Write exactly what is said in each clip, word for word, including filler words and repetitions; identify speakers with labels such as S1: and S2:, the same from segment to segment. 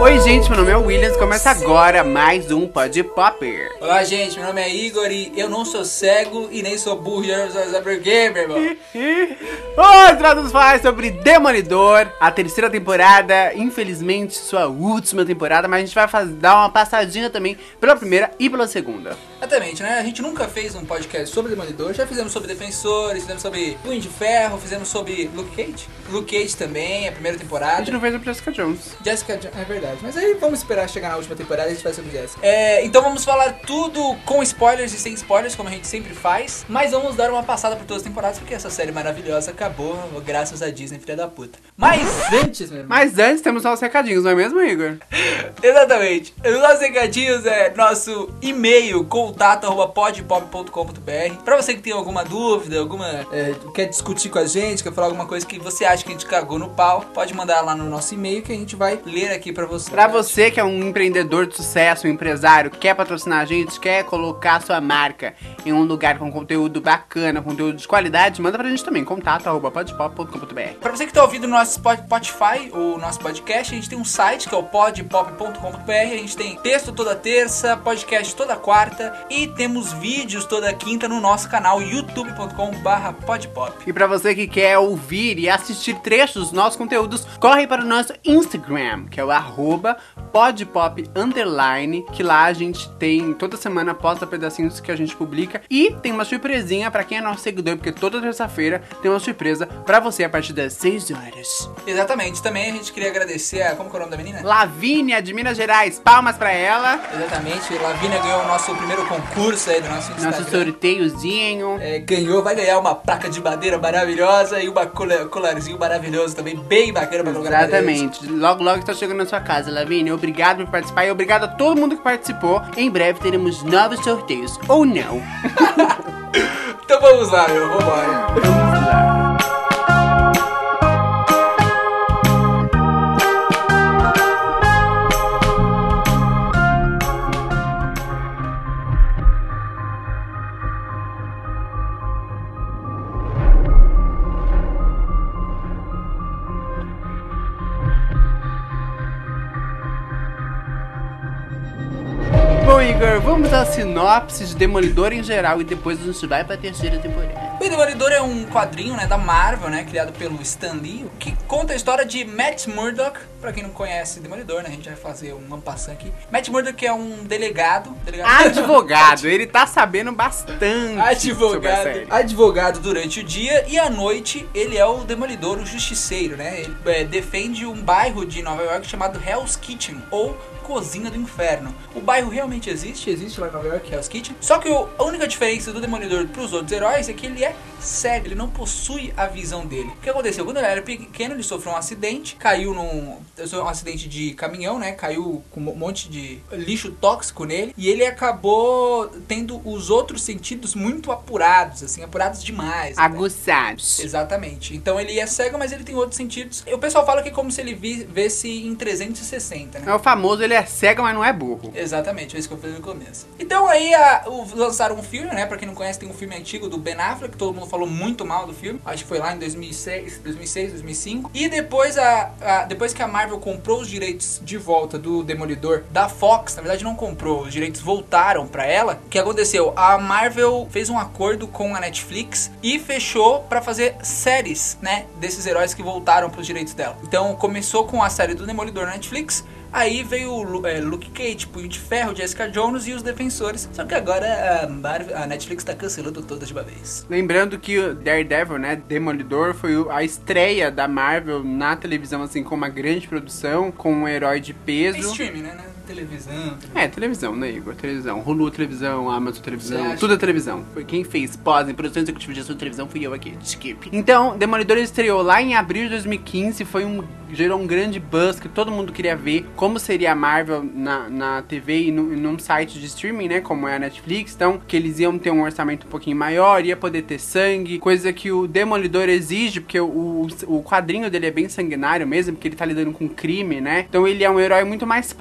S1: Oi gente, meu nome é Williams, começa agora mais um Pod Pop.
S2: Olá gente, meu nome é Igor e eu não sou cego e nem sou burro, eu não sou saber por quê, meu irmão.
S1: Hoje nós vamos falar sobre Demolidor, a terceira temporada, infelizmente sua última temporada, mas a gente vai fazer, dar uma passadinha também pela primeira e pela segunda.
S2: Exatamente, né? A gente nunca fez um podcast sobre Demolidor, já fizemos sobre Defensores, fizemos sobre Punho de Ferro, fizemos sobre Luke Cage. Luke Cage também, a primeira temporada.
S1: A gente não fez sobre Jessica Jones.
S2: Jessica Jones, é verdade, mas aí vamos esperar chegar na última temporada e a gente vai sobre Jessica. É, então vamos falar tudo com spoilers e sem spoilers, como a gente sempre faz, mas vamos dar uma passada por todas as temporadas, porque essa série maravilhosa acabou graças a Disney, filha da puta. Mas antes, meu irmão...
S1: Mas antes temos nossos recadinhos, não é mesmo, Igor?
S2: Exatamente. Os nossos recadinhos é nosso e-mail, contato arroba podpop ponto com ponto br. Pra você que tem alguma dúvida, alguma é, quer discutir com a gente, quer falar alguma coisa que você acha que a gente cagou no pau, pode mandar lá no nosso e-mail que a gente vai ler aqui pra você.
S1: Pra você que é um empreendedor de sucesso, um empresário, quer patrocinar a gente, quer colocar sua marca em um lugar com conteúdo bacana, conteúdo de qualidade, manda pra gente também, contato arroba podpop ponto com ponto br.
S2: Pra você que tá ouvindo no nosso Spotify, o nosso podcast, a gente tem um site que é o podpop ponto com ponto br, a gente tem texto toda terça, podcast toda quarta e temos vídeos toda quinta no nosso canal youtube ponto com barra podpop.
S1: E pra você que quer ouvir e assistir trechos dos nossos conteúdos, corre para o nosso Instagram, que é o arroba podpop underline, que lá a gente tem, toda semana posta pedacinhos que a gente publica e tem uma surpresinha pra quem é nosso seguidor, porque toda terça-feira tem uma surpresa pra você a partir das seis horas.
S2: Exatamente, também a gente queria agradecer a, como que é o nome da menina?
S1: Lavínia, de Minas Gerais, palmas pra ela.
S2: Exatamente, Lavínia ganhou o nosso primeiro concurso aí do nosso Instagram.
S1: Nosso sorteiozinho.
S2: É, ganhou, vai ganhar uma placa de madeira maravilhosa e uma cola, colarzinho maravilhoso também, bem bacana pra colocar na parede.
S1: Exatamente, logo logo está chegando na sua casa, Lavínia. Obrigado por participar e obrigado a todo mundo que participou. Em breve teremos novos sorteios, ou não.
S2: Então vamos lá, meu, vambora.
S1: Vamos lá. Bom, Igor, vamos à sinopse de Demolidor em geral e depois a gente vai pra terceira temporada.
S2: O Demolidor é um quadrinho, né, da Marvel, né, criado pelo Stan Lee, que conta a história de Matt Murdock. Pra quem não conhece Demolidor, né, a gente vai fazer um ampassant aqui. Matt Murdock é um delegado, delegado
S1: Advogado, ele tá sabendo bastante sobre a
S2: advogado,
S1: série.
S2: advogado durante o dia e à noite ele é o Demolidor, o justiceiro, né, ele é, defende um bairro de Nova York chamado Hell's Kitchen, ou Cozinha do Inferno. O bairro realmente existe, existe lá em Nova York, Hell's Kitchen. Só que o, a única diferença do Demolidor pros outros heróis é que ele é cego, ele não possui a visão dele. O que aconteceu? Quando ele era pequeno, ele sofreu um acidente, caiu num um acidente de caminhão, né? Caiu com um monte de lixo tóxico nele e ele acabou tendo os outros sentidos muito apurados, assim, apurados demais.
S1: Aguçados.
S2: Né? Exatamente. Então ele é cego, mas ele tem outros sentidos. E o pessoal fala que é como se ele vi, visse em trezentos e sessenta, né?
S1: É o famoso, ele é cego, mas não é burro.
S2: Exatamente, é isso que eu falei no começo. Então aí a, o, lançaram um filme, né? Pra quem não conhece, tem um filme antigo do Ben Affleck, que todo mundo falou muito mal do filme. Acho que foi lá em dois mil e seis, dois mil e cinco. E depois, a, a, depois que a Marvel comprou os direitos de volta do Demolidor da Fox, na verdade não comprou, os direitos voltaram pra ela. O que aconteceu? A Marvel fez um acordo com a Netflix e fechou pra fazer séries, né? Desses heróis que voltaram pros direitos dela. Então começou com a série do Demolidor na Netflix. Aí veio o é, Luke Cage, Punho de Ferro, Jessica Jones e os Defensores. Só que agora a, Marvel, a Netflix tá cancelando todas de uma vez.
S1: Lembrando que o Daredevil, né, Demolidor, foi a estreia da Marvel na televisão, assim, com uma grande produção, com um herói de peso.
S2: É streaming, né? Televisão, televisão.
S1: É, televisão, né, Igor? Televisão. Hulu Televisão, Amazon Televisão,
S2: Você
S1: tudo é televisão. Foi quem fez pós em produção executiva de gestão de televisão fui eu aqui, skip. Então, Demolidor estreou lá em abril de dois mil e quinze, foi um, gerou um grande buzz que todo mundo queria ver como seria a Marvel na, na T V e, no, e num site de streaming, né, como é a Netflix. Então, que eles iam ter um orçamento um pouquinho maior, ia poder ter sangue, coisa que o Demolidor exige, porque o, o, o quadrinho dele é bem sanguinário mesmo, porque ele tá lidando com crime, né? Então ele é um herói muito mais próximo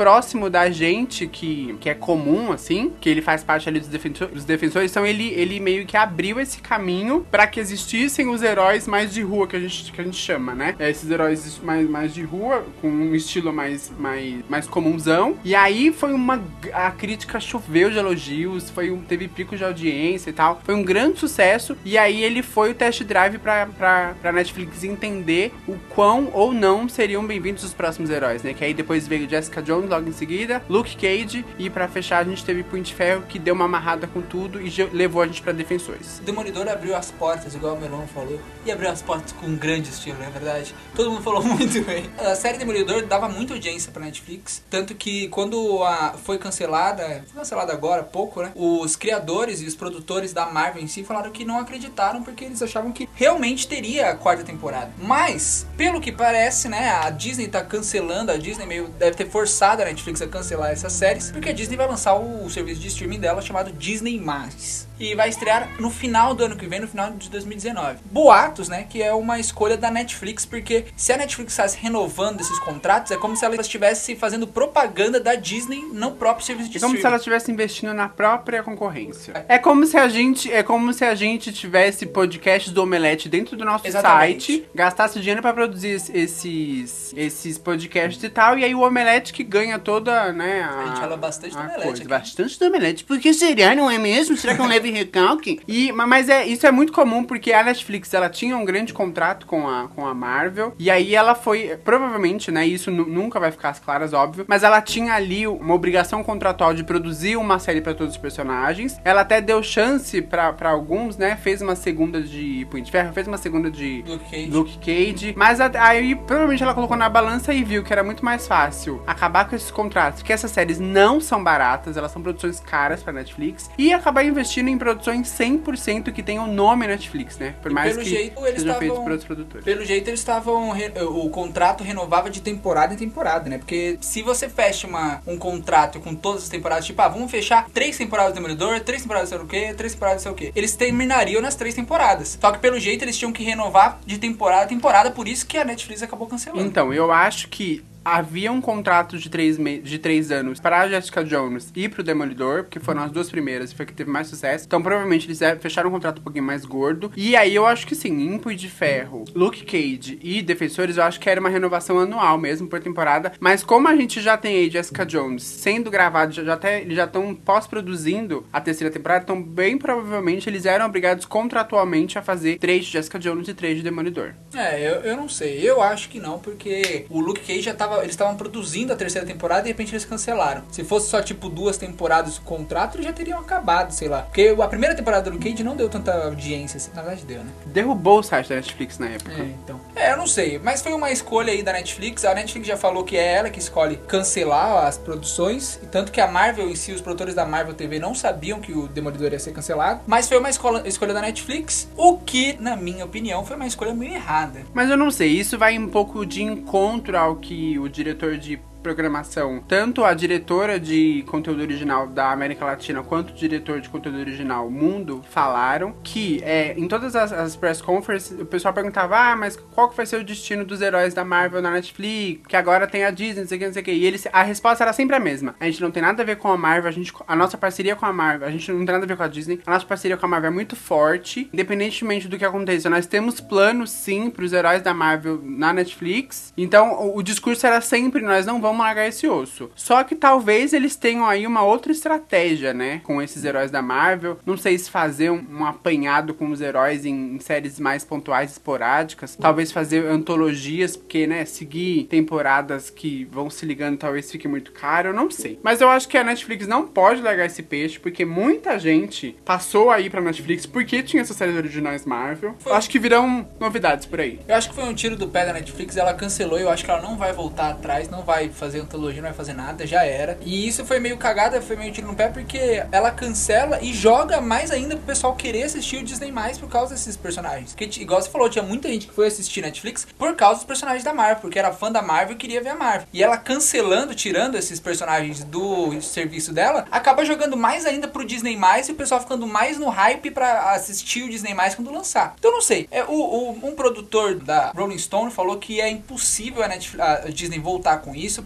S1: da gente que, que é comum, assim, que ele faz parte ali dos, defensor, dos defensores, então ele, ele meio que abriu esse caminho pra que existissem os heróis mais de rua, que a gente, que a gente chama, né? Esses heróis mais, mais de rua, com um estilo mais, mais, mais comunzão. E aí foi uma... A crítica choveu de elogios, foi um, teve pico de audiência e tal. Foi um grande sucesso. E aí ele foi o test drive pra, pra, pra Netflix entender o quão ou não seriam bem-vindos os próximos heróis, né? Que aí depois veio Jessica Jones logo em seguida, Luke Cage, e pra fechar a gente teve Punho de Ferro, que deu uma amarrada com tudo e levou a gente pra Defensores.
S2: O Demolidor abriu as portas, igual o Melon falou, e abriu as portas com um grande estilo, não é verdade? Todo mundo falou muito bem. A série Demolidor dava muita audiência pra Netflix, tanto que quando a foi cancelada, foi cancelada agora há pouco, né? Os criadores e os produtores da Marvel em si falaram que não acreditaram porque eles achavam que realmente teria a quarta temporada. Mas, pelo que parece, né, a Disney tá cancelando, a Disney meio deve ter forçado a Netflix a cancelar essas séries, porque a Disney vai lançar o, o serviço de streaming dela chamado Disney mais. E vai estrear no final do ano que vem, no final de dois mil e dezenove. Boatos, né, que é uma escolha da Netflix, porque se a Netflix estivesse renovando esses contratos, é como se ela estivesse fazendo propaganda da Disney no próprio serviço de
S1: É como
S2: streaming.
S1: se ela estivesse investindo na própria concorrência. É como se a gente, é como se a gente tivesse podcasts do Omelete dentro do nosso
S2: Exatamente.
S1: site, gastasse dinheiro pra produzir esses, esses podcasts e tal, e aí o Omelete que ganha toda, né, a,
S2: A gente fala bastante do
S1: a
S2: Omelete
S1: coisa.
S2: aqui.
S1: Bastante do Omelete. Porque será, não é mesmo? Será que é um leve recalque? E, mas é, isso é muito comum, porque a Netflix, ela tinha um grande contrato com a, com a Marvel, e aí ela foi, provavelmente, né, isso nu- nunca vai ficar às claras, óbvio, mas ela tinha ali uma obrigação contratual de produzir uma série pra todos os personagens. Ela até deu chance pra, pra alguns, né, fez uma segunda de Punho de Ferro, fez uma segunda de
S2: Luke Cage.
S1: Luke Cage, mas a- aí provavelmente ela colocou na balança e viu que era muito mais fácil acabar com esses contratos, porque essas séries não são baratas, elas são produções caras pra Netflix, e acabar investindo em produções cem por cento que tenham o nome Netflix, né, por
S2: E
S1: mais
S2: pelo
S1: que
S2: jeito, eles
S1: sejam feitos
S2: tavam-
S1: por outros produtores.
S2: Pelo jeito eles estavam. re- O contrato renovava de temporada em temporada, né? Porque se você fecha uma, um contrato com todas as temporadas, tipo, ah, vamos fechar três temporadas do Demolidor, três temporadas sei lá o quê, três temporadas sei o quê. Eles terminariam nas três temporadas. Só que pelo jeito eles tinham que renovar de temporada a temporada, por isso que a Netflix acabou cancelando.
S1: Então, eu acho que havia um contrato de três, me- de três anos para a Jessica Jones e pro Demolidor, porque foram as duas primeiras e foi que teve mais sucesso. Então, provavelmente, eles é, fecharam um contrato um pouquinho mais gordo. E aí, eu acho que sim, em Punho de Ferro, Luke Cage e Defensores, eu acho que era uma renovação anual mesmo, por temporada. Mas como a gente já tem aí Jessica Jones sendo gravado, já, já até, eles já estão pós-produzindo a terceira temporada, então, bem provavelmente, eles eram obrigados contratualmente a fazer três de Jessica Jones e três de Demolidor.
S2: É, eu, eu não sei. Eu acho que não, porque o Luke Cage já tava. Eles estavam produzindo a terceira temporada e de repente eles cancelaram. Se fosse só tipo duas temporadas o contrato, eles já teriam acabado, sei lá. Porque a primeira temporada do Luke Cage não deu tanta audiência, assim, na verdade deu, né?
S1: Derrubou o site da Netflix na época.
S2: É, então. É, eu não sei, mas foi uma escolha aí da Netflix. A Netflix já falou que é ela que escolhe cancelar as produções, e tanto que a Marvel em si, os produtores da Marvel T V não sabiam que o Demolidor ia ser cancelado, mas foi uma escola, escolha da Netflix, o que, na minha opinião, foi uma escolha meio errada.
S1: Mas eu não sei, isso vai um pouco de encontro ao que o diretor de programação, tanto a diretora de conteúdo original da América Latina quanto o diretor de conteúdo original Mundo falaram que é, em todas as, as press conferences o pessoal perguntava, ah, mas qual que vai ser o destino dos heróis da Marvel na Netflix, que agora tem a Disney, não sei o que, não sei o que, e eles, a resposta era sempre a mesma, a gente não tem nada a ver com a Marvel, a, gente, a nossa parceria com a Marvel, a gente não tem nada a ver com a Disney, a nossa parceria com a Marvel é muito forte, independentemente do que aconteça, nós temos planos sim pros heróis da Marvel na Netflix, então o, o discurso era sempre, nós não vamos vamos largar esse osso. Só que talvez eles tenham aí uma outra estratégia, né? Com esses heróis da Marvel. Não sei se fazer um, um apanhado com os heróis em, em séries mais pontuais, esporádicas. Talvez fazer antologias, porque, né? Seguir temporadas que vão se ligando talvez fique muito caro. Eu não sei. Mas eu acho que a Netflix não pode largar esse peixe, porque muita gente passou aí pra Netflix porque tinha essas séries originais Marvel.
S2: Foi.
S1: Acho que virão novidades por aí.
S2: Eu acho que foi um tiro do pé da Netflix, ela cancelou e eu acho que ela não vai voltar atrás, não vai fazer antologia, não vai fazer nada, já era. E isso foi meio cagada, foi meio tiro no pé, porque ela cancela e joga mais ainda pro pessoal querer assistir o Disney mais por causa desses personagens. Porque, igual você falou, tinha muita gente que foi assistir Netflix por causa dos personagens da Marvel, porque era fã da Marvel e queria ver a Marvel. E ela cancelando, tirando esses personagens do serviço dela, acaba jogando mais ainda pro Disney mais e o pessoal ficando mais no hype pra assistir o Disney mais quando lançar. Então não sei, é, o, o, um produtor da Rolling Stone falou que é impossível a, Netflix, a Disney voltar com isso,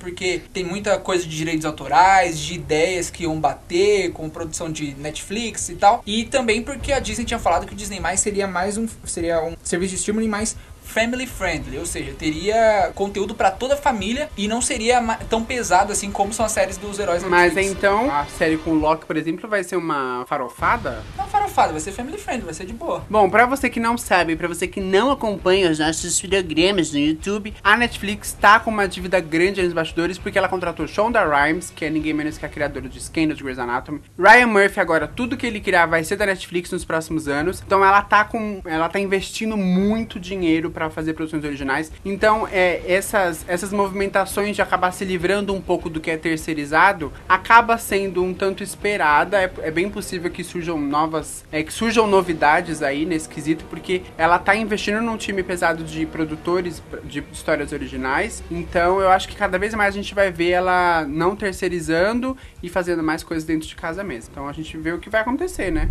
S2: porque tem muita coisa de direitos autorais, de ideias que iam bater com produção de Netflix e tal. E também porque a Disney tinha falado que o Disney mais seria mais um seria um serviço de streaming mais family friendly, ou seja, teria conteúdo pra toda a família e não seria tão pesado assim como são as séries dos heróis
S1: Mas
S2: antigos.
S1: então, a série com o Loki, por exemplo, vai ser uma farofada?
S2: Não farofada, vai ser family friendly, vai ser de boa.
S1: Bom, pra você que não sabe, pra você que não acompanha os nossos programas no YouTube, a Netflix tá com uma dívida grande nos bastidores porque ela contratou Shonda Rhimes, que é ninguém menos que a criadora de Scandal, de Grey's Anatomy. Ryan Murphy agora, tudo que ele criar vai ser da Netflix nos próximos anos. Então ela tá com, ela tá investindo muito dinheiro pra fazer produções originais. Então, é, essas, essas movimentações de acabar se livrando um pouco do que é terceirizado, acaba sendo um tanto esperada. É, é bem possível que surjam novas, é, que surjam novidades aí nesse quesito, porque ela tá investindo num time pesado de produtores de histórias originais. Então, eu acho que cada vez mais a gente vai ver ela não terceirizando e fazendo mais coisas dentro de casa mesmo. Então, a gente vê o que vai acontecer, né?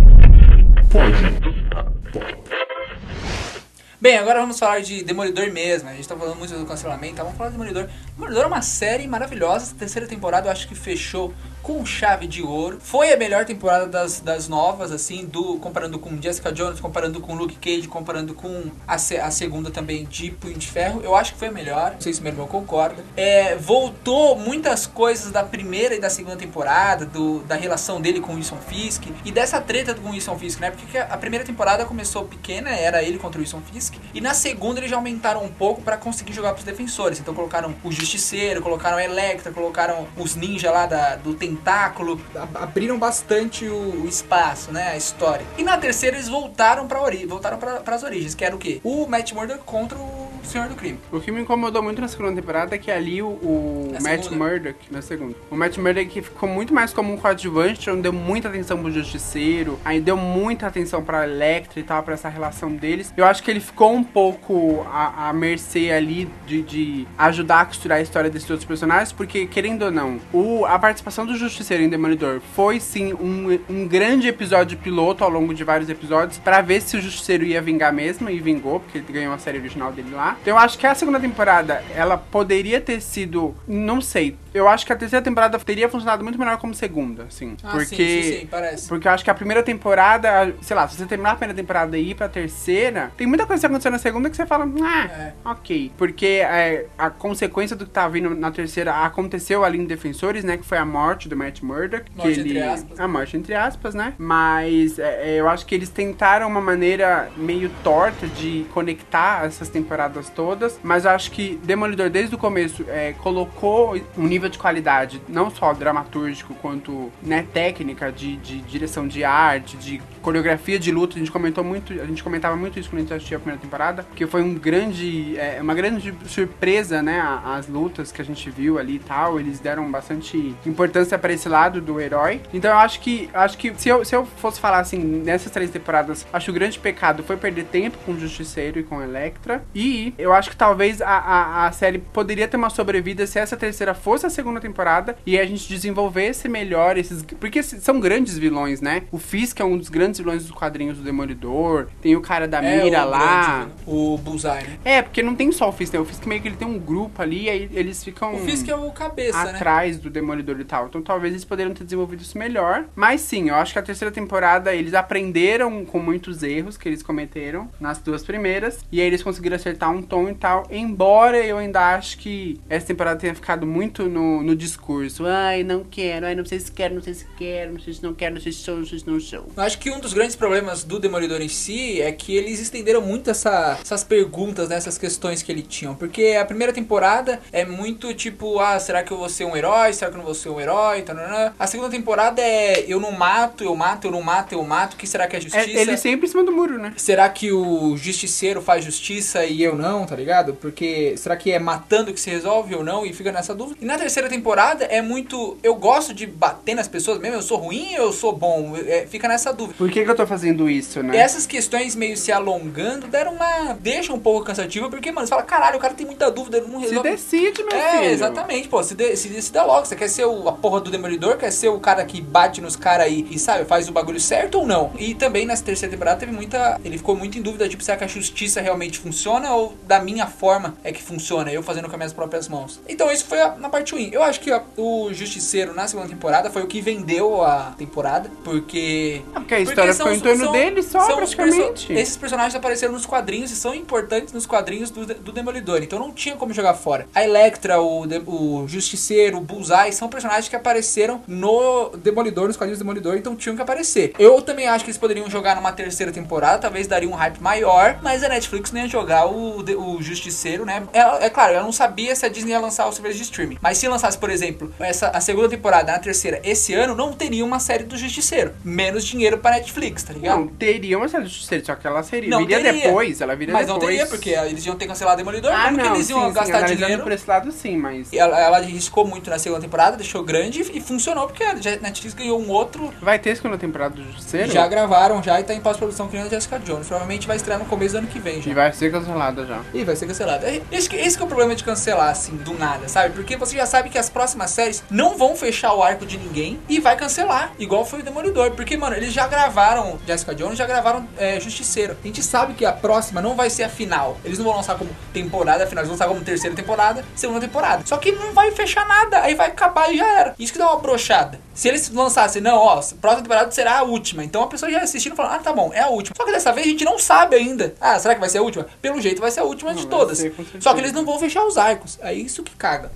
S2: Bem, agora vamos falar de Demolidor mesmo. A gente tá falando muito do cancelamento, então vamos falar de Demolidor. Demolidor é uma série maravilhosa. A terceira temporada eu acho que fechou com chave de ouro. Foi a melhor temporada das, das novas, assim, do, comparando com Jessica Jones, comparando com Luke Cage, comparando com a, a segunda também de Punho de Ferro. Eu acho que foi a melhor. Não sei se o meu irmão concorda. É, voltou muitas coisas da primeira e da segunda temporada, do, da relação dele com o Wilson Fisk e dessa treta com o Wilson Fisk, né? Porque a primeira temporada começou pequena, era ele contra o Wilson Fisk, e na segunda eles já aumentaram um pouco pra conseguir jogar pros defensores. Então colocaram o Justiceiro, colocaram a Electra, colocaram os ninjas lá da, do tentáculo, abriram bastante o, o espaço, né, a história. E na terceira eles voltaram para ori voltaram para as origens, que era o quê? O Matt Murdock contra o Senhor do Crime.
S1: O que me incomodou muito na segunda temporada é que ali o, o Matt
S2: segunda.
S1: Murdock, na segunda, o Matt Murdock ficou muito mais como um coadjuvante, onde deu muita atenção pro Justiceiro, aí deu muita atenção pra Electra e tal, pra essa relação deles. Eu acho que ele ficou um pouco à, à mercê ali de, de ajudar a costurar a história desses outros personagens, porque, querendo ou não, o, a participação do Justiceiro em Demolidor foi, sim, um, um grande episódio piloto ao longo de vários episódios, pra ver se o Justiceiro ia vingar mesmo, e vingou, porque ele ganhou a série original dele lá. Então eu acho que a segunda temporada, ela poderia ter sido, não sei, eu acho que a terceira temporada teria funcionado muito melhor como segunda, assim.
S2: Ah,
S1: porque,
S2: sim, sim, sim, parece.
S1: Porque eu acho que a primeira temporada, sei lá, se você terminar a primeira temporada e ir pra terceira, tem muita coisa que aconteceu na segunda que você fala, ah,
S2: É.
S1: ok. Porque é, a consequência do que tá vindo na terceira aconteceu ali em Defensores, né, que foi a morte do Matt Murdock.
S2: Morte
S1: que ele,
S2: entre aspas.
S1: A morte entre aspas, né? Mas é, é, eu acho que eles tentaram uma maneira meio torta de conectar essas temporadas todas, mas eu acho que Demolidor desde o começo é, colocou um nível de qualidade, não só dramatúrgico, quanto, né, técnica, de, de direção de arte, de coreografia de luta. A gente comentou muito, a gente comentava muito isso quando a gente assistia a primeira temporada, porque foi um grande, é, uma grande surpresa, né, as lutas que a gente viu ali e tal. Eles deram bastante importância para esse lado do herói. Então eu acho que, acho que se eu, se eu fosse falar assim, nessas três temporadas, acho que o grande pecado foi perder tempo com o Justiceiro e com a Electra. E eu acho que talvez a, a, a série poderia ter uma sobrevida se essa terceira fosse a segunda temporada e a gente desenvolvesse melhor esses... Porque são grandes vilões, né? O Fisk é um dos grandes vilões dos quadrinhos do Demolidor. Tem o cara da
S2: É,
S1: mira
S2: o
S1: lá.
S2: grande, o Bullseye, né?
S1: É, porque não tem só o Fisk, né? O Fisk meio que ele tem um grupo ali e aí eles ficam...
S2: O Fisk é o cabeça, né?
S1: atrás do Demolidor e tal. Então talvez eles poderiam ter desenvolvido isso melhor. Mas sim, eu acho que a terceira temporada eles aprenderam com muitos erros que eles cometeram nas duas primeiras. E aí eles conseguiram acertar um tom e tal. Embora eu ainda acho que essa temporada tenha ficado muito no, no discurso. Ai, não quero. Ai, não sei se quero, não sei se quero. Não sei se não quero, não sei se sou, não sei se não sou.
S2: Eu acho que um dos grandes problemas do Demolidor em si é que eles estenderam muito essa, essas perguntas, né, essas questões que ele tinham. Porque a primeira temporada é muito tipo, ah, será que eu vou ser um herói? Será que eu não vou ser um herói? Tanana. A segunda temporada é eu não mato, eu mato, eu não mato, eu mato. O que será que é justiça?
S1: É, ele sempre em cima do muro, né?
S2: Será que o justiceiro faz justiça e eu não, tá ligado? Porque será que é matando que se resolve ou não? E fica nessa dúvida. E na terceira temporada é muito... Eu gosto de bater nas pessoas mesmo. Eu sou ruim ou eu sou bom? É, fica nessa dúvida.
S1: Por que que eu tô fazendo isso, né?
S2: E essas questões meio se alongando deram uma... Deixa um pouco cansativa. Porque, mano, você fala, caralho, o cara tem muita dúvida. Ele não
S1: Se
S2: resolve...
S1: decide, meu
S2: É,
S1: filho.
S2: exatamente, pô, se, de, se decida logo. Você quer ser o, a porra do Demolidor? Quer ser o cara que bate nos caras aí e, sabe, faz o bagulho certo ou não? E também nessa terceira temporada teve muita... Ele ficou muito em dúvida, tipo, será que a justiça realmente funciona ou da minha forma é que funciona, eu fazendo com as minhas próprias mãos. Então isso foi a, na parte ruim. Eu acho que a, o Justiceiro na segunda temporada foi o que vendeu a temporada, porque...
S1: Ah, porque a história
S2: porque
S1: foi em torno
S2: são,
S1: dele só,
S2: são
S1: praticamente.
S2: Perso esses personagens apareceram nos quadrinhos e são importantes nos quadrinhos do, do Demolidor, então não tinha como jogar fora. A Elektra, o, o Justiceiro, o Bullseye são personagens que apareceram no Demolidor, nos quadrinhos do Demolidor, então tinham que aparecer. Eu também acho que eles poderiam jogar numa terceira temporada, talvez daria um hype maior, mas a Netflix não ia jogar o, o Justiceiro, né? É, é claro, eu não sabia se a Disney ia lançar o serviço de streaming, mas se lançasse, por exemplo, essa, a segunda temporada na terceira esse ano, não teria uma série do Justiceiro. Menos dinheiro pra Netflix, tá ligado?
S1: Não, teria uma série do Justiceiro, só que ela seria.
S2: Não
S1: viria
S2: teria.
S1: depois, ela viria
S2: mas
S1: depois.
S2: Mas não teria, porque eles iam ter cancelado o Demolidor,
S1: ah,
S2: como
S1: não,
S2: que eles iam
S1: sim,
S2: gastar
S1: sim,
S2: dinheiro?
S1: por esse lado sim, mas...
S2: Ela, ela arriscou muito na segunda temporada, deixou grande e, e funcionou, porque a Netflix ganhou um outro...
S1: Vai ter segunda temporada do Justiceiro?
S2: Já gravaram, já, e tá em pós-produção criando a Jessica Jones. Provavelmente vai estrear no começo do ano que vem já.
S1: E vai ser cancelada já.
S2: E vai ser cancelada. Esse, esse que é o problema de cancelar, assim, do nada, sabe? Porque você já sabe que as próximas séries não vão fechar o arco de ninguém e vai cancelar, igual foi o Demolidor. Porque, mano, eles já gravaram Jessica Jones, já gravaram é, Justiceiro. A gente sabe que a próxima não vai ser a final. Eles não vão lançar como temporada final, eles vão lançar como terceira temporada, segunda temporada. Só que não vai fechar nada, aí vai acabar e já era. Isso que dá uma brochada. Se eles lançassem, não, ó, a próxima temporada será a última. Então a pessoa já assistindo falando, ah, tá bom, é a última. Só que dessa vez a gente não sabe ainda. Ah, será que vai ser a última? Pelo jeito vai ser a última não, de todas. Ser, Só que eles não vão fechar os arcos. É isso que caga.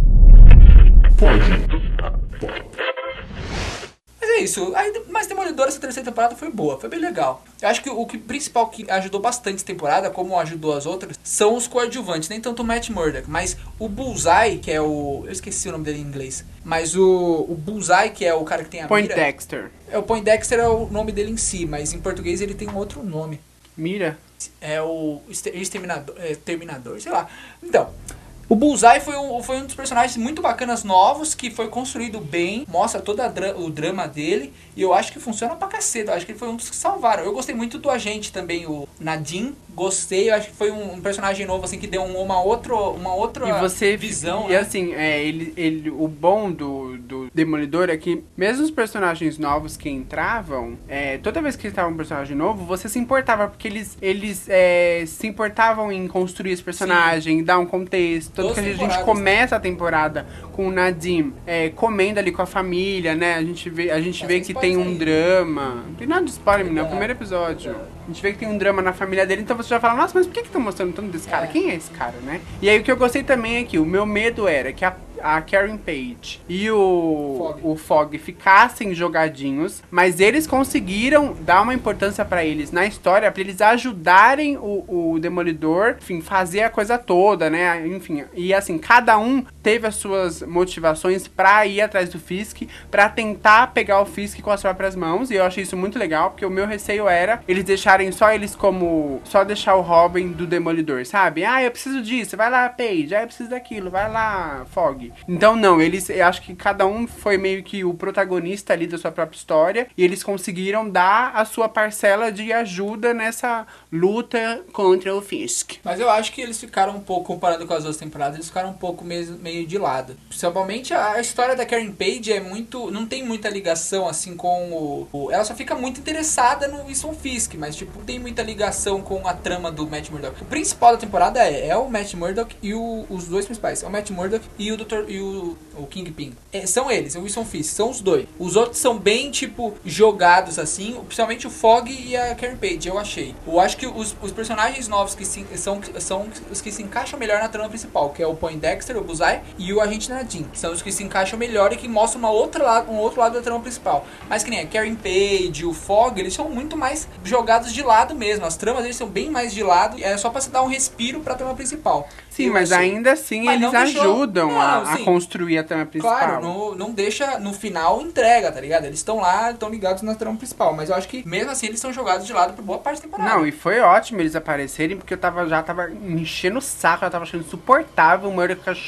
S2: Mas é isso. Aí, mas Demolidor, essa terceira temporada foi boa, foi bem legal. Eu acho que o que, principal que ajudou bastante essa temporada, como ajudou as outras, são os coadjuvantes. Nem tanto o Matt Murdock, mas o Bullseye, que é o... Eu esqueci o nome dele em inglês. Mas o, o Bullseye, que é o cara que tem a
S1: Point
S2: mira...
S1: Dexter.
S2: É, o Point Dexter é o nome dele em si, mas em português ele tem um outro nome.
S1: Mira? É
S2: o Exterminador, é, Terminador, sei lá. Então... O Bullseye foi um, foi um dos personagens muito bacanas novos, que foi construído bem, mostra todo a dra o drama dele, e eu acho que funciona pra caceta, eu acho que ele foi um dos que salvaram. Eu gostei muito do agente também, o Nadim, gostei, eu acho que foi um, um personagem novo, assim, que deu uma, outro, uma outra
S1: e você,
S2: visão.
S1: E
S2: né?
S1: assim, é, ele, ele, o bom do, do Demolidor é que, mesmo os personagens novos que entravam, é, toda vez que estava um personagem novo, você se importava, porque eles, eles é, se importavam em construir esse personagem, Sim. dar um contexto. Tanto que a gente começa a temporada com o Nadim é, comendo ali com a família, né? A gente vê, a gente vê que tem um drama. Não tem nada de spoiler, menino, é o primeiro episódio. A gente vê que tem um drama na família dele, então você já fala, nossa, mas por que estão mostrando tanto desse cara? Quem é esse cara, né? E aí o que eu gostei também é que o meu medo era que a a Karen Page e o Fog. o Fog ficassem jogadinhos, mas eles conseguiram dar uma importância pra eles na história, pra eles ajudarem o, o Demolidor, enfim, fazer a coisa toda, né, enfim, e assim, cada um teve as suas motivações pra ir atrás do Fisk, pra tentar pegar o Fisk com as próprias mãos, e eu achei isso muito legal, porque o meu receio era eles deixarem só eles como, só deixar o Robin do Demolidor, sabe? Ah, eu preciso disso, vai lá, Page, ah, eu preciso daquilo, vai lá, Fog. Então não, eles, eu acho que cada um foi meio que o protagonista ali da sua própria história, e eles conseguiram dar a sua parcela de ajuda nessa luta contra o Fisk.
S2: Mas eu acho que eles ficaram um pouco, comparado com as outras temporadas, eles ficaram um pouco meio, meio de lado. Principalmente a, a história da Karen Page é muito, não tem muita ligação assim com o, o... Ela só fica muito interessada no Wilson Fisk, mas tipo, não tem muita ligação com a trama do Matt Murdock. O principal da temporada é, é o Matt Murdock e o, os dois principais, é o Matt Murdock e o doutor e o, o Kingpin. É, são eles, o Wilson Fisk, são os dois. Os outros são bem, tipo, jogados assim, principalmente o Fog e a Karen Page, eu achei. Eu acho que os, os personagens novos que se, são, são os que se encaixam melhor na trama principal, que é o Point Dexter, o Bullseye e o Agente Nadim. São os que se encaixam melhor e que mostram uma outra lado, um outro lado da trama principal. Mas que nem a Karen Page, o Fog, eles são muito mais jogados de lado mesmo. As tramas deles são bem mais de lado, é só pra se dar um respiro pra trama principal.
S1: Sim, eu mas achei. ainda assim mas eles ajudam deixou... não, a, a construir a trama principal.
S2: Claro, não, não deixa, no final entrega, tá ligado? Eles estão lá, estão ligados na trama principal, mas eu acho que mesmo assim eles são jogados de lado por boa parte da temporada.
S1: Não, e foi ótimo eles aparecerem, porque eu tava, já tava me enchendo o saco, eu tava achando insuportável o Murdock ficar chorando,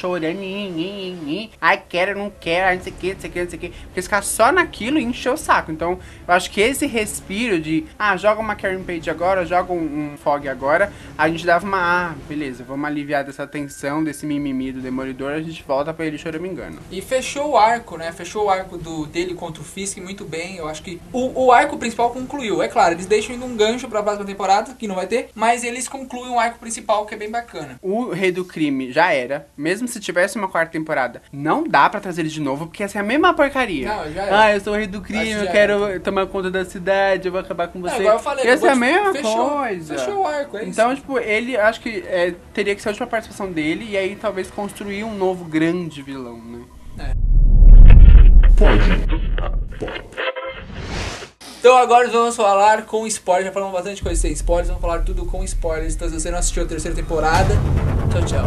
S1: ai, quero, não quero, ai, não sei o que, não sei o que, não sei o que. Porque ficar só naquilo e encher o saco. Então, eu acho que esse respiro de, ah, joga uma Karen Page agora, joga um, um Fog agora, a gente dava uma, ah, beleza, vamos aliviar dessa tensão, desse mimimi do Demolidor, a gente volta pra ele choramingando.
S2: E fechou o arco, né? Fechou o arco do, dele contra o Fisk muito bem. Eu acho que o, o arco principal concluiu. É claro, eles deixam indo um gancho pra próxima temporada, que não vai ter, mas eles concluem o arco principal, que é bem bacana.
S1: O Rei do Crime já era, mesmo se tivesse uma quarta temporada, não dá pra trazer ele de novo, porque essa é a mesma porcaria.
S2: Não, já era.
S1: Ah, eu sou o Rei do Crime, eu quero era. tomar conta da cidade, eu vou acabar com você.
S2: Não, igual eu falei,
S1: essa é a mesma
S2: fechou,
S1: coisa.
S2: Fechou o arco, é
S1: então,
S2: isso.
S1: tipo, ele, acho que é, teria que ser a última participação dele, e aí talvez construir um novo grande vilão, né?
S2: É. Então agora vamos falar com spoilers. Já falamos bastante coisa sem spoilers, vamos falar tudo com spoilers. Então se você não assistiu a terceira temporada, tchau, tchau.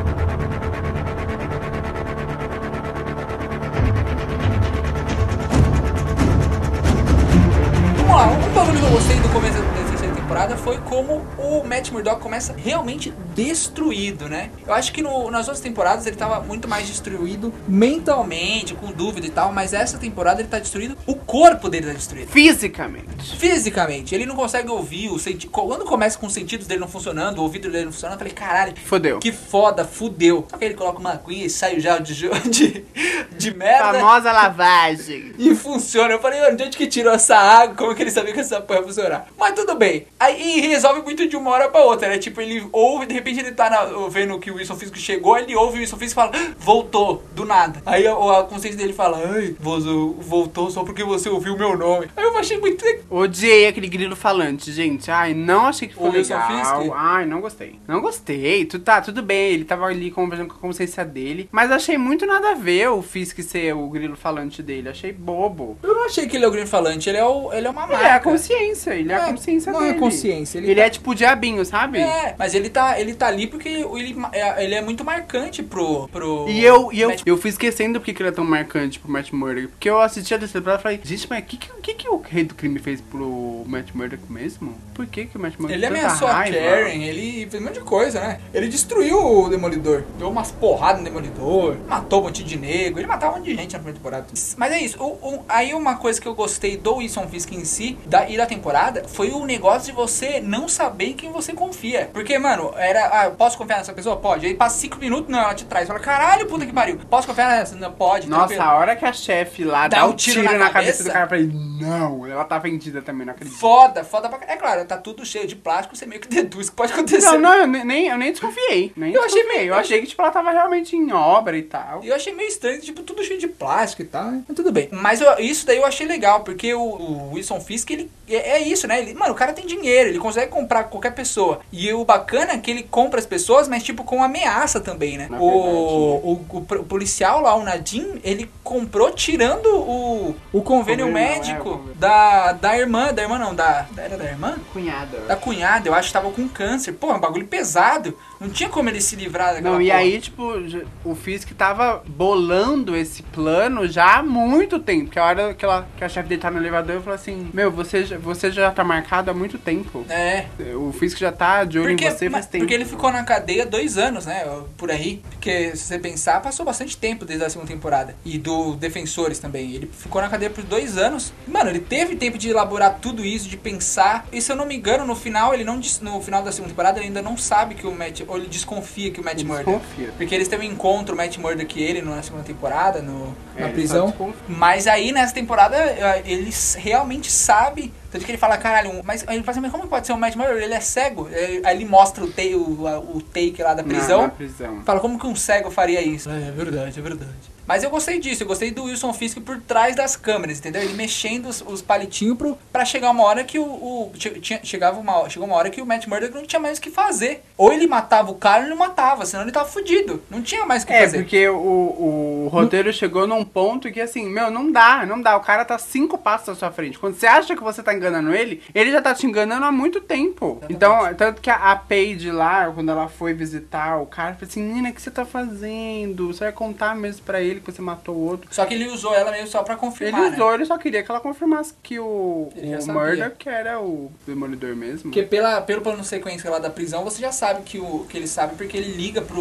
S2: Vamos lá, um bagulho que eu gostei do começo da terceira temporada foi como o Matt Murdock começa realmente destruído, né? Eu acho que no, nas outras temporadas ele tava muito mais destruído mentalmente, com dúvida e tal, mas essa temporada ele tá destruído, o corpo dele tá destruído.
S1: Fisicamente.
S2: Fisicamente. Ele não consegue ouvir o senti- quando começa com os sentidos dele não funcionando, o ouvido dele não funcionando, eu falei, caralho,
S1: fodeu.
S2: Que foda, fudeu. Só que ele coloca uma aguinha e sai o gel de, de, de merda.
S1: Famosa lavagem.
S2: E funciona. Eu falei, mano, de onde que tirou essa água? Como que ele sabia que essa porra ia funcionar? Mas tudo bem. Aí e resolve muito de uma hora pra outra, né? Tipo, ele ouve, de repente ele tá na, vendo que o Wilson Fisk chegou, ele ouve o Wilson Fisk e fala, ah, voltou, do nada. Aí a, a consciência dele fala, ai, você voltou só porque você ouviu o meu nome. Aí eu achei muito...
S1: Odiei aquele grilo falante, gente. Ai, não achei que foi
S2: O Wilson
S1: legal.
S2: Fisk?
S1: Ai, não gostei. Não gostei. Tu, tá, tudo bem, ele tava ali conversando com a consciência dele. Mas achei muito nada a ver o Fisk ser o grilo falante dele. Achei bobo.
S2: Eu não achei que ele é o green falante, ele é, o, ele é uma marca.
S1: Ele é a consciência, ele é,
S2: Não
S1: a
S2: é-
S1: consciência
S2: não
S1: dele.
S2: é consciência, ele
S1: Ele,
S2: tá-
S1: é tipo o diabinho, sabe?
S2: É, mas ele tá, ele tá ali porque ele é, ele é muito marcante pro... pro
S1: E eu, e eu,
S2: Matt-
S1: eu fui esquecendo porque que ele é tão marcante pro Matt Murdock. Porque eu assisti a terceira temporada e falei, gente, mas o que, que, que, que o Rei do Crime fez pro Matt Murdock mesmo? Por que que o Matt Murdock
S2: Ele
S1: tanta
S2: ameaçou a
S1: raiva?
S2: Karen, ele fez um monte de coisa, né? Ele destruiu o Demolidor. Deu umas porradas no Demolidor. Matou um monte de negro. Ele matava um monte de gente na primeira temporada. Mas é isso. O, o, aí uma coisa que eu gostei do Wilson Fisk em si da, e da temporada foi o negócio de você não saber em quem você confia. Porque, mano, era... Ah, posso confiar nessa pessoa? Pode. Aí passa cinco minutos, não, ela te traz. Fala, caralho, puta que pariu. Posso confiar nessa? Não, pode.
S1: Nossa,
S2: tranquilo.
S1: a hora que a chefe lá dá,
S2: Dá
S1: um tiro, na, cabeça,
S2: cabeça
S1: do cara, eu falei, não, ela tá vendida também, não acredito.
S2: Foda, foda pra... É claro, tá tudo cheio de plástico, você meio que deduz que pode acontecer.
S1: Não, não, eu nem, eu nem desconfiei. Nem
S2: Eu achei
S1: desconfiei.
S2: meio-
S1: Eu achei que, tipo, ela tava realmente em obra e tal.
S2: E eu achei meio estranho, tipo, tudo cheio de plástico e tal, né? Mas tudo bem. Mas eu- isso daí eu achei legal, porque o, o Wilson Fisk, ele é, é isso, né? Ele, mano, o cara tem dinheiro, ele consegue comprar qualquer pessoa. E o bacana é que ele compra as pessoas, mas tipo, com ameaça também, né?
S1: Na
S2: O, o, o, o policial lá, o Nadim, ele comprou tirando o, o convênio
S1: Convênio,
S2: médico
S1: é, o convênio.
S2: da, da irmã, da irmã não, da, da- era da irmã?
S1: Cunhada.
S2: Da cunhada, eu acho que tava com câncer. Pô, é um bagulho pesado. Não tinha como ele se livrar daquela
S1: Não, e
S2: porra.
S1: aí, tipo, já- o Fisk tava bolando esse plano já há muito tempo. Que a hora que, ela, que a chefe dele tá no elevador, eu falei assim, meu, você, já- você já tá marcado há muito tempo.
S2: É.
S1: O Fisk já tá de olho
S2: Porque,
S1: em você
S2: mas-
S1: faz tempo.
S2: porque ele ficou na cadeia dois anos, né? Por aí. Porque, se você pensar, passou bastante tempo desde a segunda temporada. E do Defensores também. Ele ficou na cadeia por dois anos. Mano, ele teve tempo de elaborar tudo isso, de pensar. E se eu não me engano, no final, ele não dis- no final da segunda temporada, ele ainda não sabe que o Matt. Ou ele desconfia que o Matt
S1: Ele
S2: Murdock.
S1: desconfia.
S2: Porque eles têm um encontro, o Matt Murdock e ele, na segunda temporada, no,
S1: É,
S2: na
S1: ele
S2: prisão.
S1: só desconfia.
S2: Mas aí, nessa temporada, eh, ele s- realmente sabe. Tanto que ele fala, caralho, mas ele fala assim, mas como pode ser um Matt Murdock? Ele é cego. Aí ele mostra o take, o, a- o take lá da
S1: Na-
S2: prisão.
S1: na prisão.
S2: Fala, como que um cego faria isso? É, é verdade, é verdade. Mas eu gostei disso, eu gostei do Wilson Fisk por trás das câmeras, entendeu? Ele mexendo os, os palitinhos pro, pra chegar uma hora que o... o che- tinha, chegava uma, chegou uma hora que o Matt Murdock não tinha mais o que fazer. Ou ele matava o cara ou ele não matava, senão ele tava fudido. Não tinha mais o que
S1: É,
S2: fazer.
S1: porque o, o roteiro chegou num ponto que assim, meu, não dá, não dá. O cara tá cinco passos à sua frente. Quando você acha que você tá enganando ele, ele já tá te enganando há muito tempo.
S2: Exatamente.
S1: Então, tanto que a, a Paige lá, quando ela foi visitar o cara, falou assim, Nina, o que você tá fazendo? Você vai contar mesmo pra ele que você matou o outro?
S2: Só que ele usou ela meio só pra confirmar,
S1: Ele
S2: né?
S1: usou, ele só queria que ela confirmasse que o,
S2: Ele já
S1: o
S2: sabia.
S1: Murdock era o Demolidor mesmo.
S2: Porque pela, pelo plano sequência lá da prisão, você já sabe que, o, que ele sabe porque ele liga pro,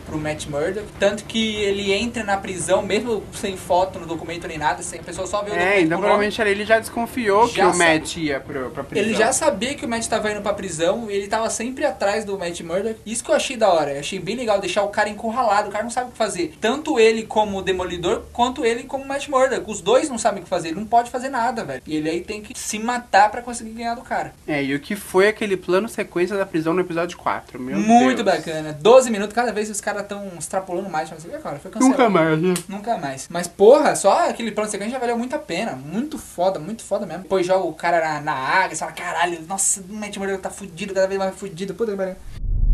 S2: pro Matt Murdock. Tanto que ele entra na prisão, mesmo sem foto no documento nem nada, sem a pessoa só vê o documento.
S1: É, então provavelmente ele já desconfiou
S2: Já
S1: que o
S2: sabe.
S1: Matt ia pro, pra prisão.
S2: Ele já sabia que o Matt tava indo pra prisão e ele tava sempre atrás do Matt Murdock. Isso que eu achei da hora. Eu achei bem legal deixar o cara encurralado. O cara não sabe o que fazer. Tanto ele como o Demolidor, quanto ele como o Matt Murdock. Os dois não sabem o que fazer. Ele não pode fazer nada, velho. E ele aí tem que se matar pra conseguir ganhar do cara.
S1: É, e o que foi aquele plano sequência da prisão no episódio quatro, meu
S2: Muito
S1: Deus.
S2: bacana. doze minutos, cada vez os caras tão extrapolando mais. Mas, cara, foi cancelado.
S1: Nunca mais, né?
S2: Nunca mais. Mas, porra, só aquele plano sequência já valeu muito a pena. Muito foda, muito foda mesmo. Depois joga o cara na, na água, você fala, caralho, nossa, o Matt Murdock tá fudido, cada vez mais fudido. Puta que pariu.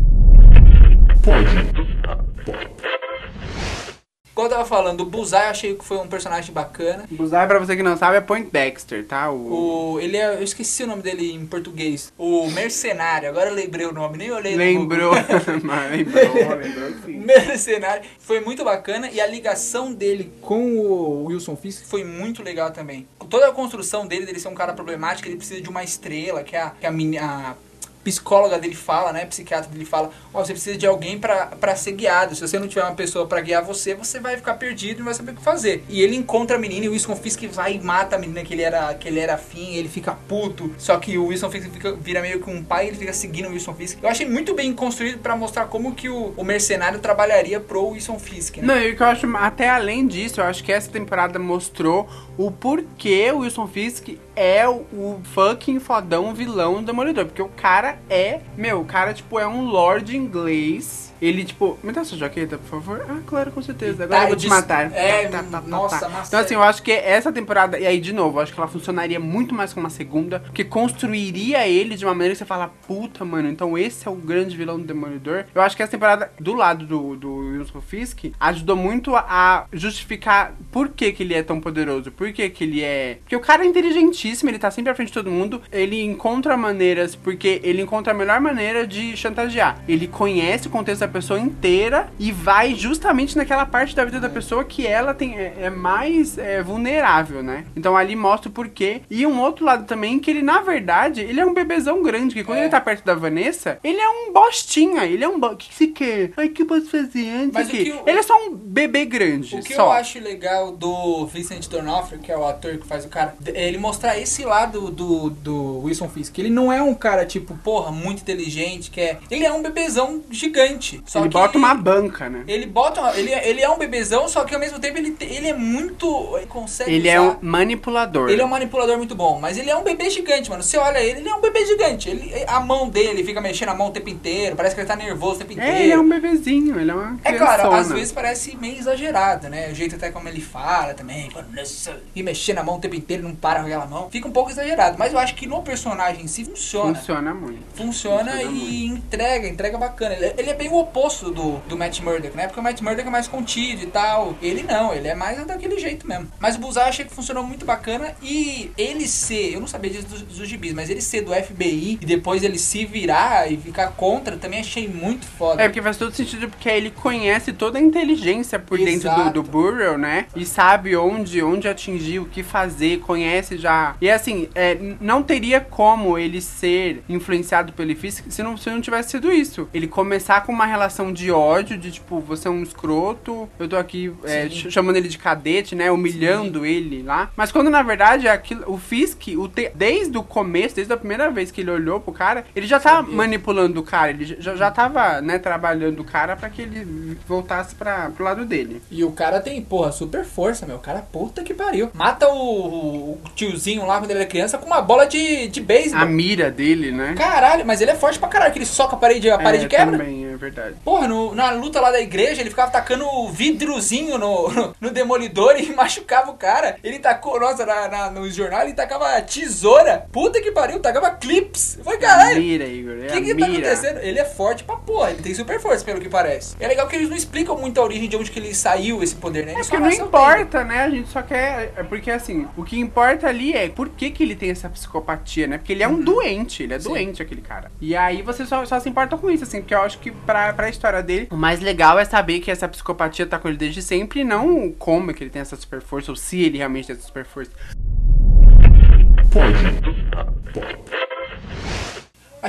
S2: Como eu tava falando, o Bullseye eu achei que foi um personagem bacana.
S1: Bullseye, pra você que não sabe, é Point Dexter, tá? O...
S2: O, ele é, eu esqueci o nome dele em português. O Mercenário, agora eu lembrei o nome, nem olhei.
S1: Lembrou, mas lembrou, lembrou sim.
S2: Mercenário, foi muito bacana e a ligação dele com o Wilson Fisk foi muito legal também. Toda a construção dele, dele ser um cara problemático, ele precisa de uma estrela, que é a, que a, a psicóloga dele fala, né, psiquiatra dele fala, ó, oh, você precisa de alguém pra, pra ser guiado, se você não tiver uma pessoa pra guiar você, você vai ficar perdido e não vai saber o que fazer. E ele encontra a menina e o Wilson Fisk vai e mata a menina que ele era, que ele era afim, ele fica puto, só que o Wilson Fisk fica, vira meio que um pai, ele fica seguindo o Wilson Fisk. Eu achei muito bem construído pra mostrar como que o, o mercenário trabalharia pro Wilson Fisk, né?
S1: Não, e o que eu acho, até além disso, eu acho que essa temporada mostrou o porquê o Wilson Fisk é o, o fucking fodão vilão do Demolidor, porque o cara é, meu, o cara, tipo, é um lord inglês. Ele, tipo, me dá sua jaqueta, por favor. Ah, claro, com certeza. Agora
S2: Tá,
S1: eu vou te
S2: dis-
S1: matar.
S2: é,
S1: Tá, tá, tá,
S2: nossa,
S1: tá.
S2: massa.
S1: Então, assim, eu acho que essa temporada, e aí, de novo, eu acho que ela funcionaria muito mais como uma segunda, porque construiria ele de uma maneira que você fala, puta, mano, então esse é o grande vilão do Demolidor. Eu acho que essa temporada, do lado do, do Wilson Fisk, ajudou muito a justificar por que que ele é tão poderoso, por que que ele é... Porque o cara é inteligentíssimo, ele tá sempre à frente de todo mundo, ele encontra maneiras, porque ele encontra a melhor maneira de chantagear. Ele conhece o contexto da pessoa inteira e vai justamente naquela parte da vida da pessoa que ela tem, é, é mais é, vulnerável, né? Então ali mostra o porquê. E um outro lado também, que ele, na verdade, ele é um bebezão grande, que quando
S2: É.
S1: ele tá perto da Vanessa, ele é um bostinha, ele é um... Bo... O que que você quer? Ai, o que eu posso fazer antes?
S2: Mas o
S1: aqui?
S2: que eu-
S1: Ele é só um bebê grande,
S2: O que
S1: só.
S2: eu acho legal do Vincent D'Onofrio, que é o ator que faz o cara, é ele mostrar esse lado do, do Wilson Fisk. Ele não é um cara, tipo, porra, muito inteligente, que é... Ele é um bebezão gigante. Só
S1: ele
S2: que
S1: bota
S2: ele,
S1: uma banca, né?
S2: Ele bota... uma- Ele, é- ele é um bebezão, só que ao mesmo tempo ele, te- ele é muito... Ele consegue
S1: Ele
S2: usar...
S1: é um manipulador.
S2: Ele é um manipulador muito bom, mas ele é um bebê gigante, mano. Você olha ele, ele é um bebê gigante. Ele, a mão dele fica mexendo a mão o tempo inteiro, parece que ele tá nervoso o tempo inteiro.
S1: É, ele é um bebezinho, ele é uma
S2: É claro,
S1: criançona.
S2: às vezes parece meio exagerado, né? O jeito até como ele fala também, e mexendo a mão o tempo inteiro, não para com aquela mão. Fica um pouco exagerado, mas eu acho que no personagem em si funciona.
S1: Funciona muito.
S2: Funciona,
S1: Funciona
S2: e entrega, entrega bacana. Ele, ele é bem o oposto do, do Matt Murdock, né? Porque o Matt Murdock é mais contido e tal. Ele não, ele é mais daquele jeito mesmo. Mas o Bullseye eu achei que funcionou muito bacana. E ele ser, eu não sabia disso dos, dos gibis, mas ele ser do F B I e depois ele se virar e ficar contra, também achei muito foda.
S1: É, porque faz todo sentido, porque ele conhece toda a inteligência por dentro
S2: Exato.
S1: do, do Burrow, né? E sabe onde, onde atingir, o que fazer, conhece já. E assim, é, não teria como ele ser influenciado pelo Fisk se não, se não tivesse sido isso. Ele começar com uma relação de ódio, de tipo, você é um escroto, eu tô aqui é,
S2: Sim.
S1: ch- chamando ele de cadete, né? Humilhando ele lá. Mas quando na verdade aquilo, o Fisk, o te, desde o começo, desde a primeira vez que ele olhou pro cara, ele já tava
S2: Sabia.
S1: manipulando o cara, ele já, já tava, né, trabalhando o cara pra que ele voltasse pra, pro lado dele.
S2: E o cara tem, porra, super força, meu. O cara, puta que pariu. Mata o, o- o tiozinho lá quando ele era criança com uma bola de, de
S1: A
S2: beisebol.
S1: mira dele, né?
S2: Caralho, mas ele é forte pra caralho, que ele soca a parede, a parede
S1: é,
S2: quebra.
S1: também, é verdade.
S2: Porra, no- na luta lá da igreja, ele ficava tacando vidrozinho no, no, no demolidor e machucava o cara. Ele tacou, nossa, na, na, no jornal, ele tacava tesoura. Puta que pariu, tacava clips. Foi caralho.
S1: Mira, Igor, é
S2: O que
S1: a
S2: que tá
S1: mira.
S2: acontecendo? Ele é forte pra porra, ele tem super força, pelo que parece. É legal que eles não explicam muito a origem de onde que ele saiu, esse poder, né?
S1: É
S2: Eles
S1: porque
S2: só
S1: não
S2: nasceu
S1: importa, né? A gente só quer... É porque, assim, o que importa ali é por que que ele tem essa psicopatia, né? Porque ele é um doente, ele é
S2: Sim.
S1: doente, aquele cara. E aí você só, só se importa com isso, assim, porque eu acho que pra, pra história dele, o mais legal é saber que essa psicopatia tá com ele desde sempre e não como é que ele tem essa super força, ou se ele realmente tem essa super força.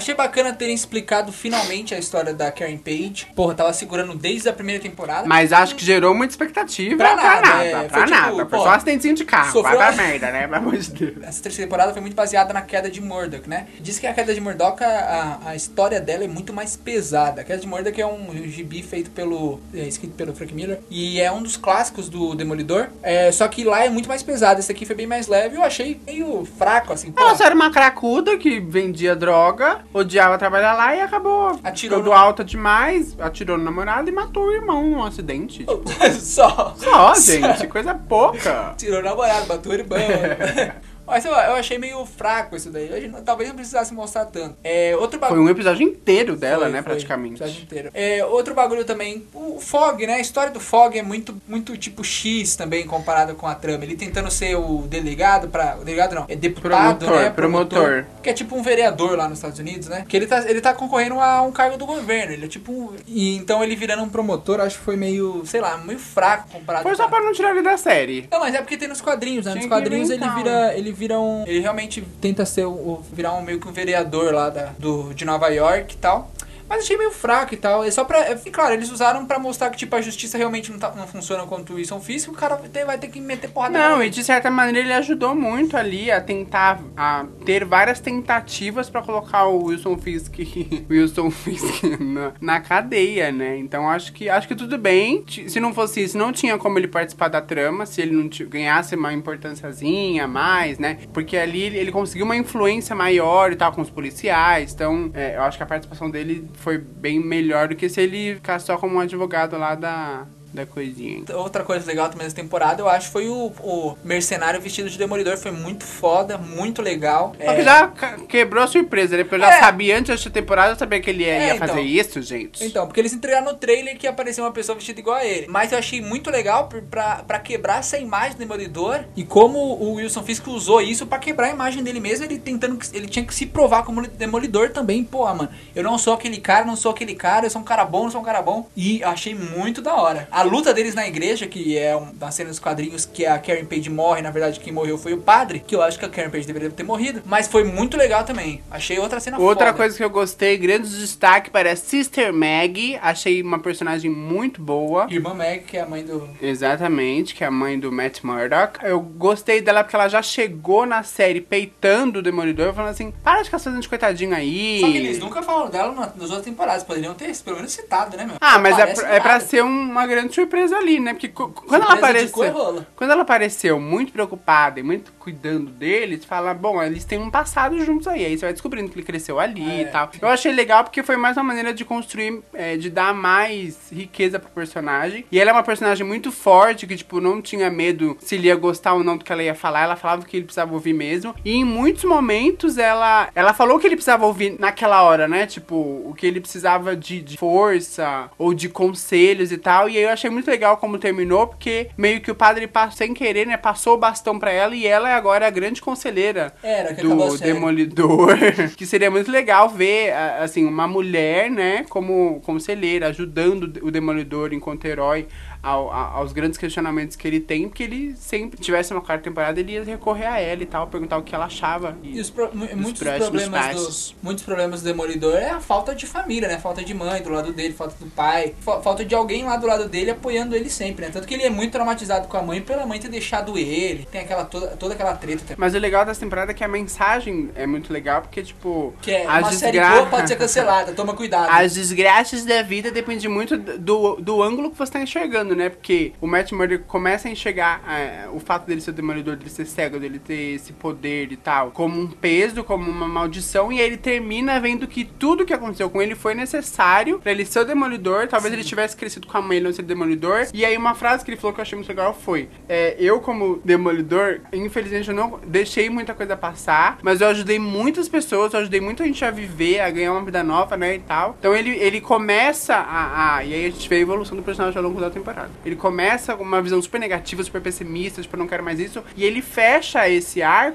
S2: Achei bacana terem explicado finalmente a história da Karen Page. Porra, tava segurando desde a primeira temporada.
S1: Mas acho que gerou muita expectativa.
S2: Pra
S1: Pra
S2: nada,
S1: nada,
S2: é,
S1: pra
S2: foi tipo,
S1: nada. Foi
S2: pô,
S1: só um acidentezinho de carro.
S2: sofreu-
S1: Vai pra merda, né? Pelo amor de Deus.
S2: Essa terceira temporada foi muito baseada na queda de Murdoch, né? Diz que a queda de Murdoch, a, a história dela é muito mais pesada. A queda de Murdoch é um gibi feito pelo... É, escrito pelo Frank Miller. E é um dos clássicos do Demolidor. É, só que lá é muito mais pesado. Esse aqui foi bem mais leve. Eu achei meio fraco, assim. Pô,
S1: Ela só era uma cracuda que vendia droga, odiava trabalhar lá e acabou
S2: Atirou
S1: ficando
S2: no-
S1: alta demais, atirou no namorado e matou o irmão num acidente. Tipo,
S2: só.
S1: só, gente, coisa pouca.
S2: Tirou o namorado, bateu o irmão. Mas eu, eu achei meio fraco isso daí. Eu, talvez não precisasse mostrar tanto. É, outro
S1: Foi
S2: bagulho.
S1: um episódio inteiro dela,
S2: Foi,
S1: né,
S2: foi,
S1: praticamente.
S2: episódio inteiro. É, outro bagulho também, o Fog, né? A história do Fog é muito, muito tipo X também, comparado com a trama. Ele tentando ser o delegado para O delegado não, é deputado,
S1: Promotor,
S2: né?
S1: promotor.
S2: Que é tipo um vereador lá nos Estados Unidos, né? Que ele tá, ele tá concorrendo a um cargo do governo. Ele é tipo um... E então ele virando um promotor, acho que foi meio, sei lá, meio fraco comparado
S1: Foi só
S2: com a-
S1: pra não tirar ele da série.
S2: Não, mas é porque tem nos quadrinhos, né? Nos
S1: Tinha que
S2: quadrinhos ele
S1: inventar.
S2: vira, ele vira um... Ele realmente tenta ser o, o- virar um meio que um vereador lá da, do, de Nova York e tal. Mas achei meio fraco e tal. É só pra... É, claro, eles usaram pra mostrar que, tipo, a justiça realmente não, tá, não funciona contra o Wilson Fisk. O cara vai ter, vai ter que meter porrada
S1: Não,
S2: nele.
S1: e de certa maneira ele ajudou muito ali a tentar, a ter várias tentativas pra colocar o Wilson Fisk, Wilson Fisk na, na cadeia, né? Então acho que, acho que tudo bem. Ti- Se não fosse isso, não tinha como ele participar da trama, se ele não ti- ganhasse uma importânciazinha a mais, né? Porque ali ele, ele conseguiu uma influência maior e tal com os policiais. Então, é, eu acho que a participação dele foi bem melhor do que se ele ficasse só como um advogado lá da, da coisinha.
S2: Outra coisa legal também dessa temporada, eu acho, foi o, o mercenário vestido de Demolidor. Foi muito foda, muito legal.
S1: Só que
S2: É,
S1: já ca- quebrou a surpresa, né? Porque eu já
S2: É.
S1: sabia antes dessa temporada, eu sabia que ele ia,
S2: É,
S1: ia
S2: então.
S1: fazer isso, gente.
S2: Então, porque eles entregaram no trailer que apareceu uma pessoa vestida igual a ele. Mas eu achei muito legal por- pra, pra quebrar essa imagem do Demolidor. E como o Wilson Fisk usou isso pra quebrar a imagem dele mesmo, ele tentando. Ele tinha que se provar como Demolidor também. Pô, mano, eu não sou aquele cara, não sou aquele cara, eu sou um cara bom, não sou um cara bom. E achei muito da hora. A luta deles na igreja, que é um, uma cena dos quadrinhos que a Karen Page morre, na verdade quem morreu foi o padre, que eu acho que a Karen Page deveria ter morrido. Mas foi muito legal também. Achei outra cena
S1: Outra
S2: foda.
S1: coisa que eu gostei, grande destaque para a Sister Maggie. Achei uma personagem muito boa.
S2: Irmã Meg, que é a mãe do...
S1: Exatamente, que é a mãe do Matt Murdock. Eu gostei dela porque ela já chegou na série peitando o Demolidor, falando assim, para de ficar fazendo de coitadinho aí.
S2: Só que eles nunca falaram dela na- nas outras temporadas. Poderiam ter pelo menos citado, né, meu?
S1: Ah, mas é,
S2: Aparece
S1: pra- é pra
S2: nada.
S1: ser uma grande surpresa ali, né? Porque cu- quando ela
S2: Surpresa de cu é
S1: apareceu,
S2: rola.
S1: quando ela apareceu muito preocupada e muito cuidando dele, você fala, bom, eles têm um passado juntos aí. Aí você vai descobrindo que ele cresceu ali
S2: É.
S1: e tal. Eu achei legal porque foi mais uma maneira de construir, é, de dar mais riqueza pro personagem. E ela é uma personagem muito forte, que, tipo, não tinha medo se ele ia gostar ou não do que ela ia falar. Ela falava o que ele precisava ouvir mesmo. E em muitos momentos ela, ela falou o que ele precisava ouvir naquela hora, né? Tipo, o que ele precisava de, de força ou de conselhos e tal. E aí eu achei muito legal como terminou, porque meio que o padre, passou, sem querer, né, passou o bastão pra ela e ela é agora a grande conselheira
S2: Era, que acabou a
S1: do
S2: série.
S1: Demolidor. Que seria muito legal ver, a- assim, uma mulher, né, como conselheira, ajudando o Demolidor enquanto herói ao- a- aos grandes questionamentos que ele tem, porque ele sempre tivesse uma quarta temporada, ele ia recorrer a ela e tal, perguntar o que ela achava.
S2: E os pro- mu- muitos
S1: próximos
S2: problemas
S1: passos.
S2: do, muitos problemas do Demolidor é a falta de família, né? Falta de mãe do lado dele, falta do pai, fa- falta de alguém lá do lado dele apoiando ele sempre, né? Tanto que ele é muito traumatizado com a mãe pela mãe ter deixado ele. Tem aquela toda, toda aquela treta também.
S1: Mas o legal dessa temporada é que a mensagem é muito legal, porque, tipo...
S2: Que é
S1: as
S2: uma série
S1: desgra-
S2: boa pode ser cancelada, toma cuidado.
S1: As desgraças da vida dependem muito do, do ângulo que você tá enxergando, né? Porque o Matt Murdock começa a enxergar é, o fato dele ser o Demolidor, dele ser cego, dele ter esse poder e tal, como um peso, como uma maldição, e aí ele termina vendo que tudo que aconteceu com ele foi necessário pra ele ser o Demolidor. Talvez
S2: Sim.
S1: ele tivesse crescido com a mãe e não ser Demolidor. E aí uma frase que ele falou que eu achei muito legal foi: é, eu como Demolidor, infelizmente eu não deixei muita coisa passar, mas eu ajudei muitas pessoas, eu ajudei muita gente a viver, a ganhar uma vida nova, né, e tal. Então ele, ele começa a, a... E aí a gente vê a evolução do personagem ao longo da temporada. Ele começa com uma visão super negativa, super pessimista, tipo, eu não quero mais isso. E ele fecha esse arco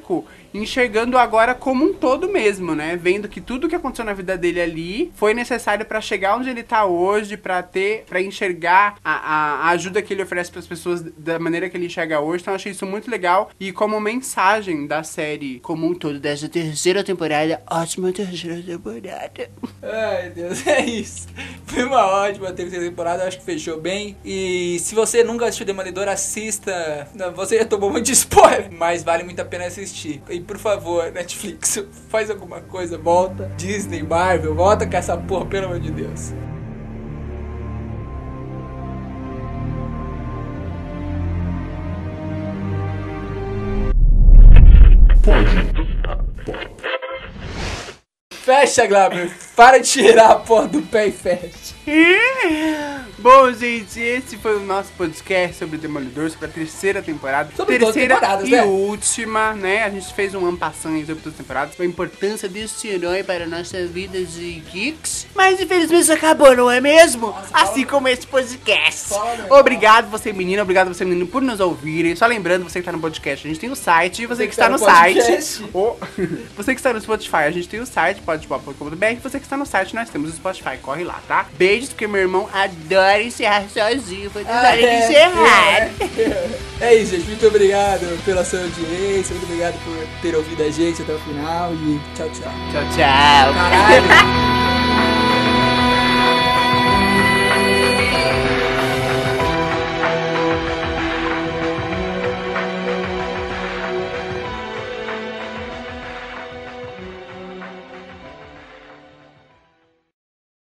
S1: enxergando agora como um todo mesmo, né? Vendo que tudo que aconteceu na vida dele ali foi necessário pra chegar onde ele tá hoje, pra ter, pra enxergar a, a, a ajuda que ele oferece pras pessoas da maneira que ele enxerga hoje. Então eu achei isso muito legal. E como mensagem da série como um todo, dessa terceira temporada, ótima terceira temporada.
S2: Ai, Deus, é isso. Foi uma ótima terceira temporada, acho que fechou bem. E se você nunca assistiu Demolidor, assista. Não, você já tomou muito spoiler, mas vale muito a pena assistir. E por favor, Netflix, faz alguma coisa, volta. Disney, Marvel, volta com essa porra, pelo amor de Deus. Fecha, Glauber. Para de tirar a porra do pé e fecha.
S1: Bom, gente, esse foi o nosso podcast sobre o Demolidor, sobre a terceira temporada.
S2: Sobre
S1: terceira
S2: temporadas,
S1: e
S2: né?
S1: última, né? A gente fez um ampassão sobre todas as temporadas, a importância desse herói para a nossa vida de geeks. Mas infelizmente acabou, não é mesmo?
S2: Nossa,
S1: assim
S2: fala,
S1: como esse podcast.
S2: Fala,
S1: Obrigado você, menina, obrigado você, menino, por nos ouvirem. Só lembrando, você que tá no podcast, a gente tem o site, e você, você que, que está no, no site. Oh, você que está no Spotify, a gente tem o site, podpop ponto com ponto b r. Você que está no site, nós temos o Spotify, corre lá, tá? Beijos, porque meu irmão adora encerrar sozinho. Foi
S2: ah,
S1: hora de
S2: é,
S1: encerrar.
S2: É, é isso, gente. Muito obrigado pela sua audiência. Muito obrigado por ter ouvido a gente até o final. E tchau, tchau.
S1: Tchau, tchau.
S2: Caralho.